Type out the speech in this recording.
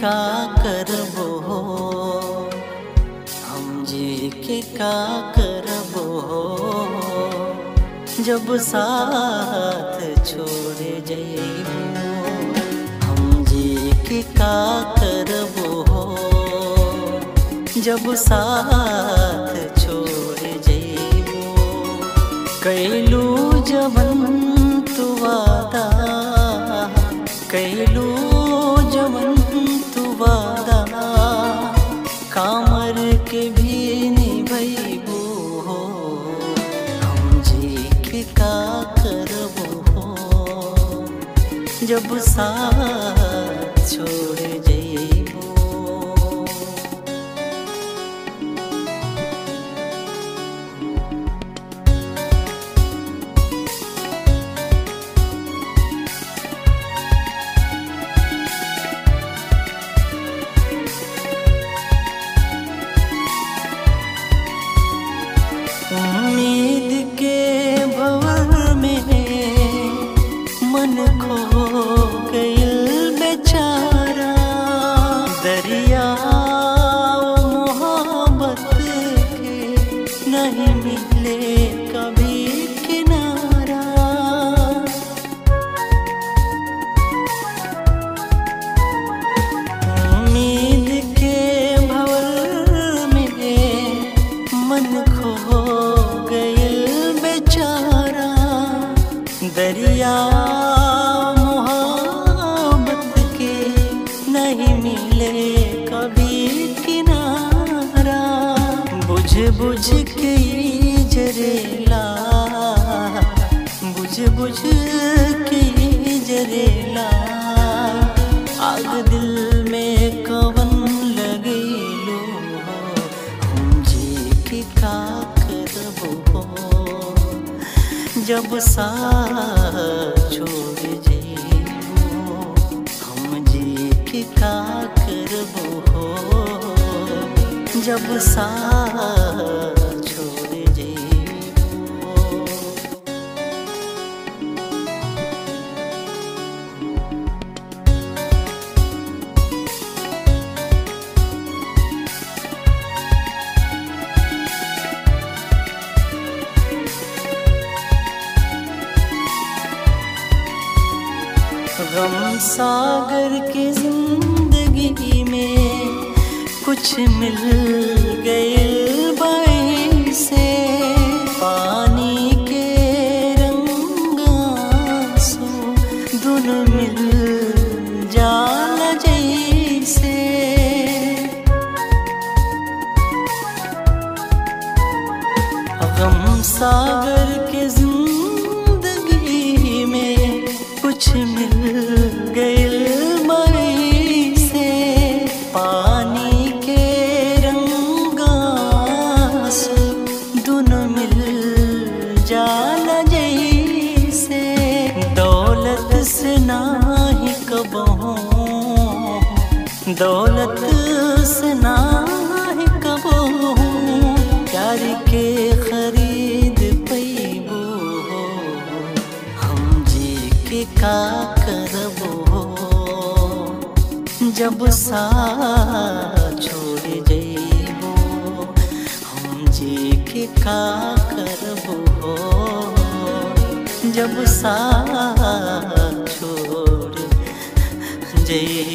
का करबो, हम जी के का करबो, जब साथ छोड़ जइबो। हम जी के का करबो, जब साथ छोड़ जइबो। कैलू जवन तू वादा, कैलू जवन तू वादा, कामर के भी निभैबो। हम जी के का करबो, जब साथ छोड़ जइबो। उम्मीद के भंवर में मन खो गइल बेचारा। दरिया मोहब्बत के नहीं मिले कभी किनारा। उम्मीद के भंवर में मन खो गइल बेचारा। दरिया मोहब्बत के नहीं मिले कभी किनारा। बुझ बुझ के जरेला, बुझ बुझ के जरेला। आग दिल में कवन लगेलो, हम जी के का करबो, जब साथ छोड़ जइबो। हम जी के का करबो, जब साथ छोड़ जइबो। गम सागर के जिंदगी में कुछ मिल गए बाई से। पानी के रंग आंसू दोनों मिल जाला जैसे। गम सागर के जिंदगी में कुछ मिल गइल मई से। पानी के रंग आंसू दोनों मिल जाला जैसे। दौलत से नाही कबहू, दौलत से नाही कबहू, प्यार के खरीद पैबो। हम जी के का करबो, जब साथ छोड़ जइबो। हम जी के का करबो, जब साथ छोड़ जइबो।